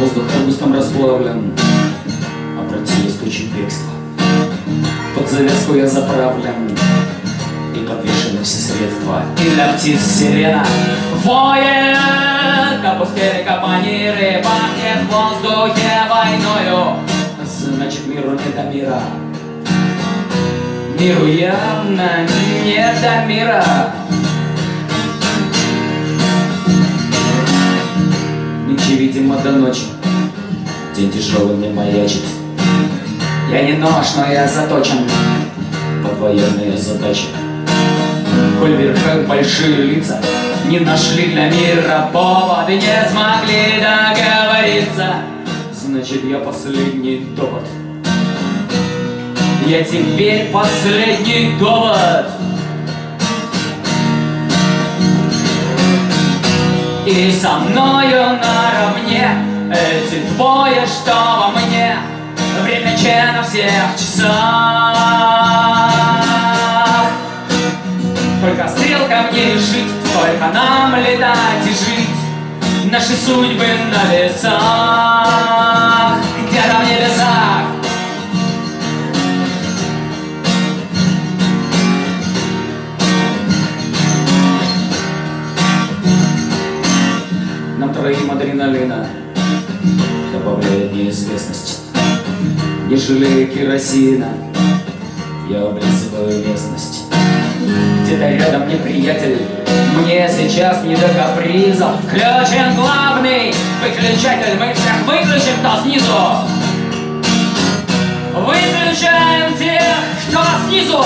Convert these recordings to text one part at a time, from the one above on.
Воздух августом расплавлен, обратились тучи бегства. Под завязку я заправлен, и подвешены все средства. И для птиц сирена воет, опустили капониры, пахнет в воздухе войною. Значит, миру не до мира, миру явно не до мира. Нынче, видимо, до ночи день тяжелый мне маячит. Я не нож, но я заточен под военные задачи. Коль в верхах большие лица не нашли для мира повод и не смогли договориться, значит, я последний довод. Я теперь последний довод. И со мною наравне эти двое, что во мне. Время Че на всех часах. Только стрелкам не решить, сколько нам летать и жить. Наши судьбы на весах, где-то в небесах. Нам троим адреналина добавляет неизвестность. Не жалея керосина, я облизываю местность. Где-то рядом неприятель, мне сейчас не до капризов. Включен главный выключатель, мы всех выключим, кто снизу. Выключаем тех, кто снизу.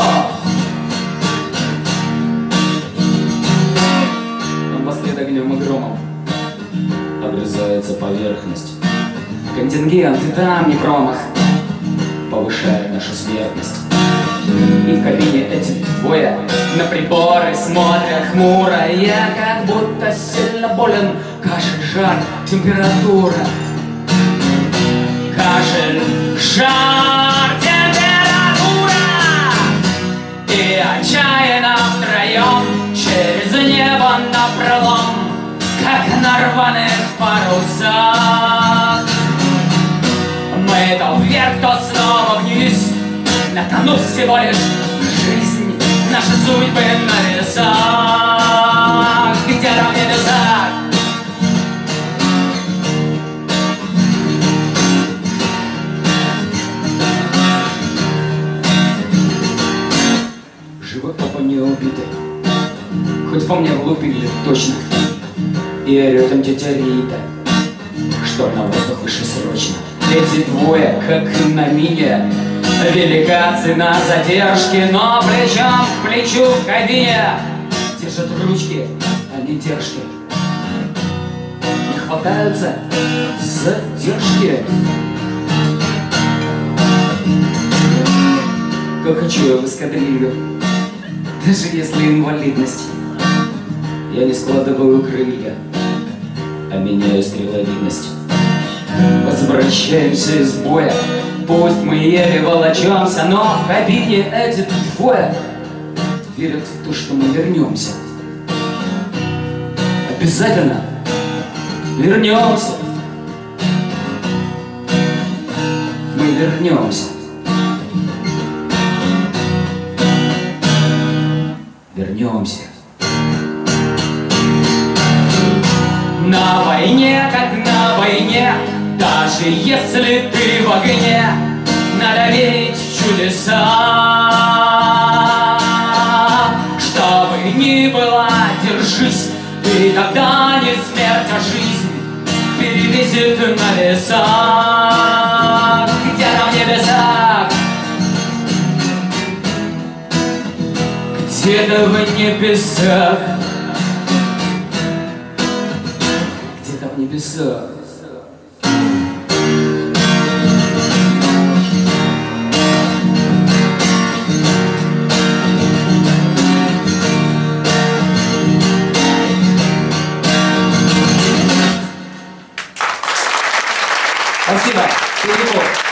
Напоследок огнем и громом обрезается поверхность. Контингент и там не промах повышает нашу смертность. И в кабине эти двое на приборы смотрят хмуро. Я как будто сильно болен. Кашель, жар, температура. Кашель, жар, температура. И отчаянно втроем через небо напролом, как на рваных парусах. Мы то вверх, то снова вниз, на кону всего лишь жизнь. Наши судьбы на весах, где-то в небесах. Живой папа не убитый, хоть по мне влупили точно. И орёт там тетя Рита, что на воздух выше срочно. Эти двое, как на мине, велика цена задержки, но плечом к плечу в кабине держат ручки, а не держки. Не хватаются задержки. Как хочу я в эскадрилью, даже если инвалидность. Я не складываю крылья, а меняю стреловидность. Возвращаемся из боя, пусть мы еле волочемся, но в кабине эти двое верят в то, что мы вернемся. Обязательно вернемся. Мы вернемся. Вернемся. На войне, как на войне, даже если ты в огне, надо верить в чудеса. Что бы ни было, держись, и тогда не смерть, а жизнь перевесит на весах, где-то в небесах. Где-то в небесах. Где-то в небесах. Спасибо.